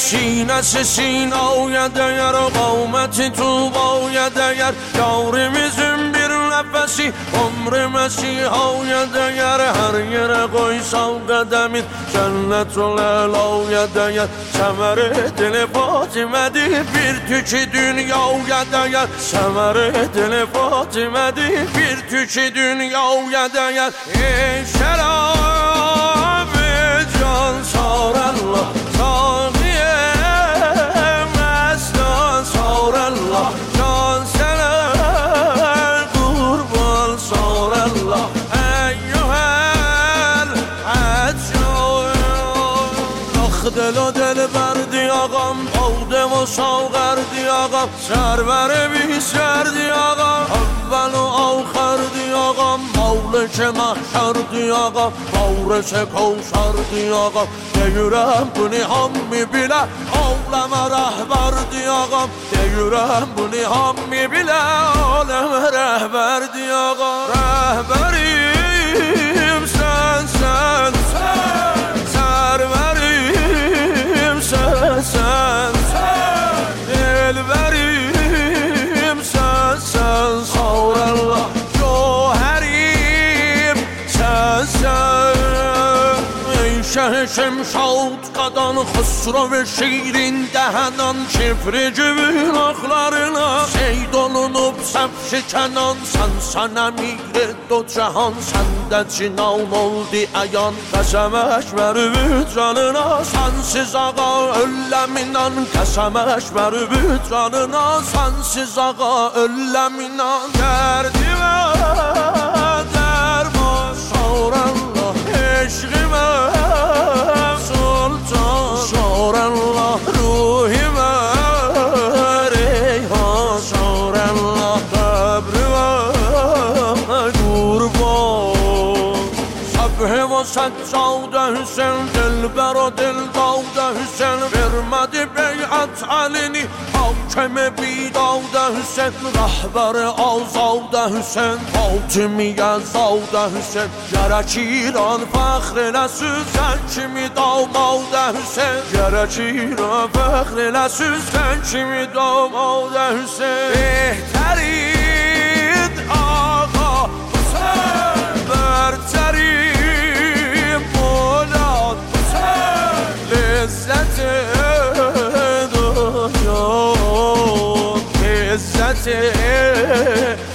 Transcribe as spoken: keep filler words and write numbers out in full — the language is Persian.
سینه سین آید اگر قامتی تو باید اگر یارمیزم bir nefesi ömrümesi آید اگر هر yere koysam قدمit cennet olar آید اگر semer dili Fatime'dir bir tükü dünya آید اگر semer dili Fatime'dir bir tükü dünya آید اگر ey şerab can sar Allah sağiye mestan sar Allah can sana kurban sar Allah eyyuhel acayip dil و دل بردی آقام باده و ساغردی آقام سرور بی سردی آقام اول و آخر دی آقام مولک محشر آقا مورس کوثر دی آقا دیورم بونی هم میبیله عالم رهبر دی آقا دیورم بونی هم میبیله عالم رهبر دی آقا رهبریم سن سن سروریم سن سن دلبریم سن سن سار الله شه شمشاد قدان خسرو şiirin دهنان şifre cübün aklarına Seyd olunup saf şikenan Sen sana migre do cahan Sende cinan oldu ayan Qəsəməş verüb canına Sensiz ağa ölleminan Qəsəməş verüb canına Sensiz ağa ölleminan Derdi ve derman Sar Allah eşqime سار الله روحime ریحان سار الله قبرime قربان صبح و سجاده حسین دلبر و دلداده حسین vermedi بیعت علینی حاکم بیداده حسین رهبر آزاده حسین حاتمی زاده حسین گرک ایران فخر نسوز sen kimi damaده حسین گرک ایران فخر نسوز sen kimi damaده حسین بهترین آقا حسین برترین مولاد حسین لذت دنیا لذت